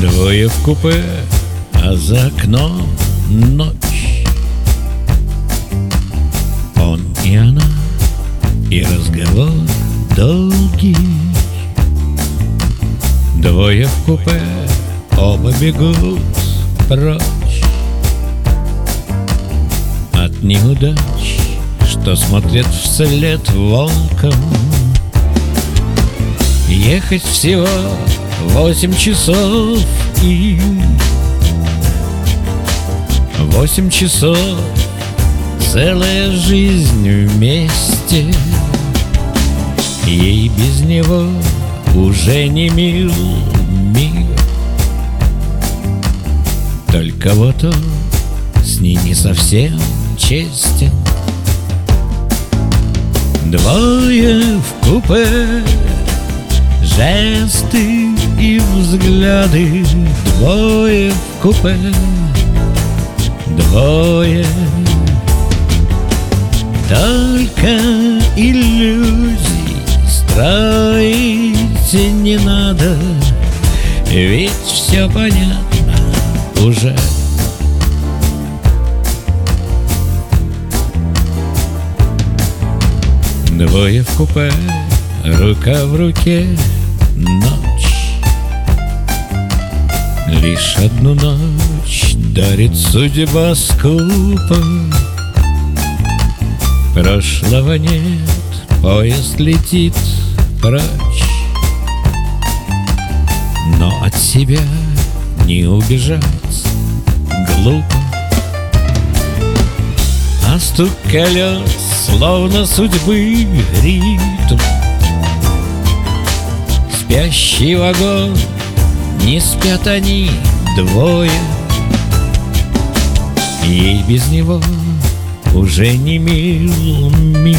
Двое в купе, а за окном ночь. Он и она, и разговор долгий. Двое в купе, оба бегут прочь от неудач, что смотрят вслед волком. Ехать всего 8 часов им, 8 часов, целая жизнь вместе. Ей без него уже не мил мир. Только вот он с ней не совсем честен. Двое в купе, жесты и взгляды. Двое в купе, двое. Только иллюзий строить не надо, ведь все понятно уже. Двое в купе, рука в руке, ночь. Лишь одну ночь дарит судьба скупо. Прошлого нет, поезд летит прочь, но от себя не убежать глупо. А стук колес, словно судьбы ритм. Спящий вагон, не спят они двое. Ей без него уже не мил мир.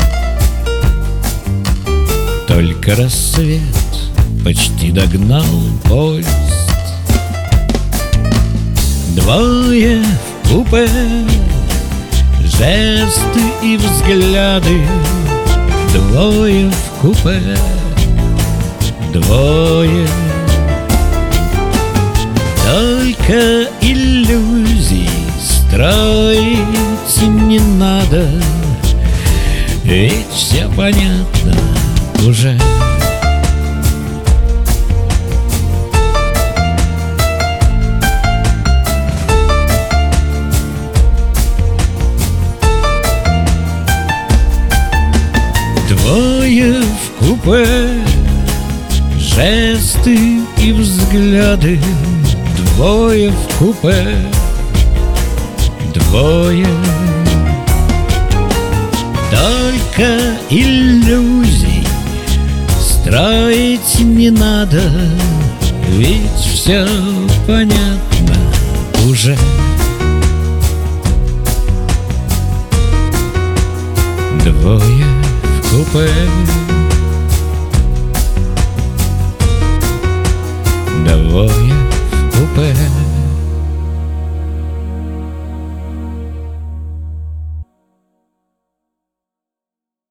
Только рассвет почти догнал поезд. Двое в купе, жесты и взгляды. Двое в купе, двое. Только иллюзий строить не надо, ведь все понятно уже. Двое в купе, жесты и взгляды. Двое в купе, двое. Только иллюзий строить не надо, ведь все понятно уже. Двое в купе, двое в купе.